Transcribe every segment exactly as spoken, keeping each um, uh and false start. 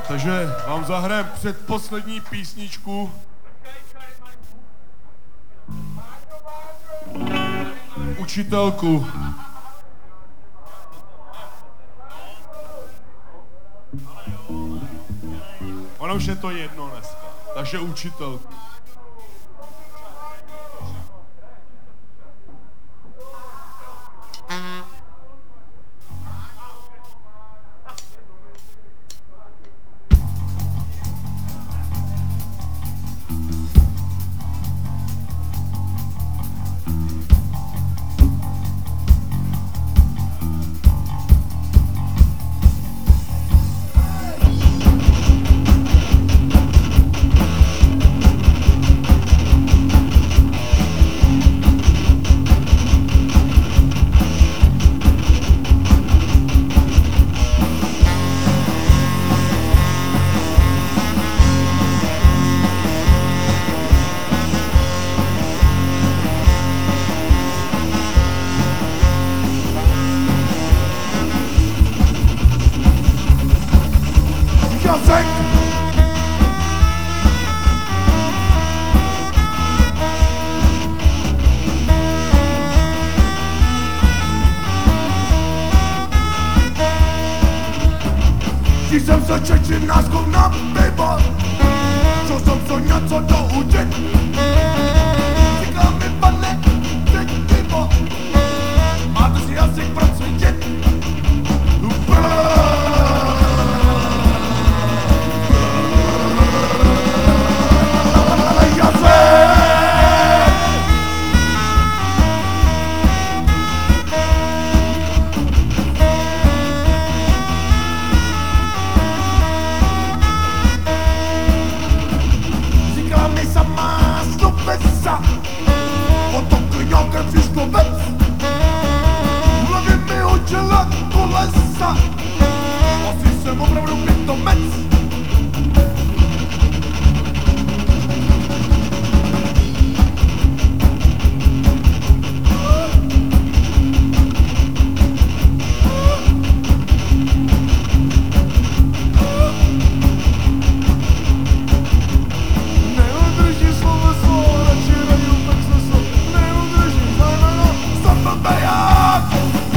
Takže vám zahrajem předposlední písničku. Učitelku. Ono už je to jedno dneska. Takže učitelku. Když jsem se čečinářkou napival, šel jsem se něco doučit. Říkal mi, pane, teď pivo, máte si jazyk procvičit. Asi jsem opravdu pitomec. Neudrží sloveso, radši raju pexeso. Neudrží znamená, jsem blbeják.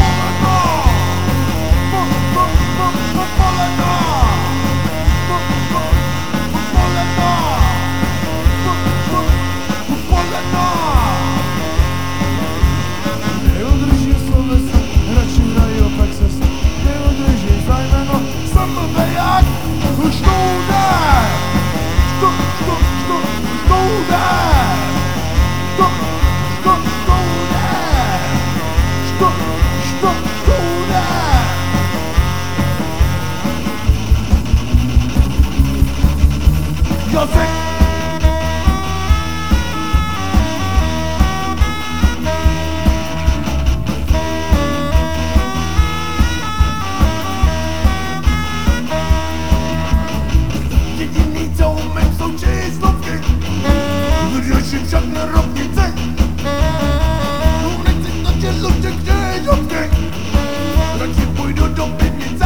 Jediný, co umím, jsou číslovky. Vyřeším všechny rovnice. Nechci točit luček křižovky. Radši půjdu do pivnice.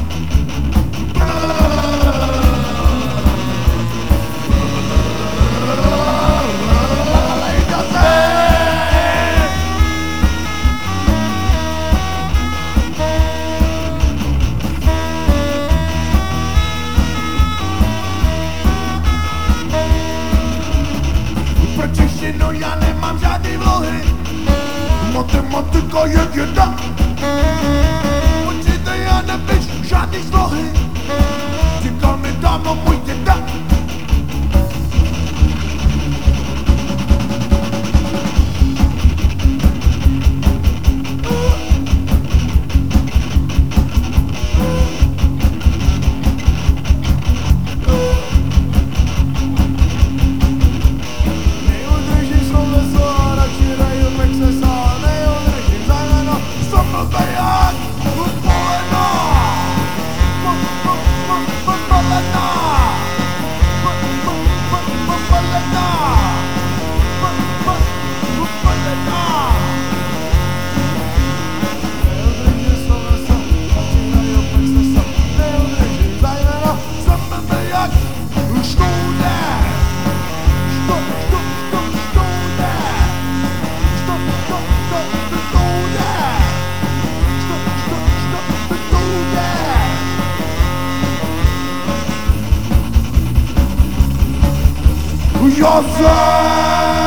No já nemám žádný vlohy. Matematika je věda. Počítej, já nevíš žádný slohy. Říkal mi dávno můj děda. Stop, stop, stop, Josef!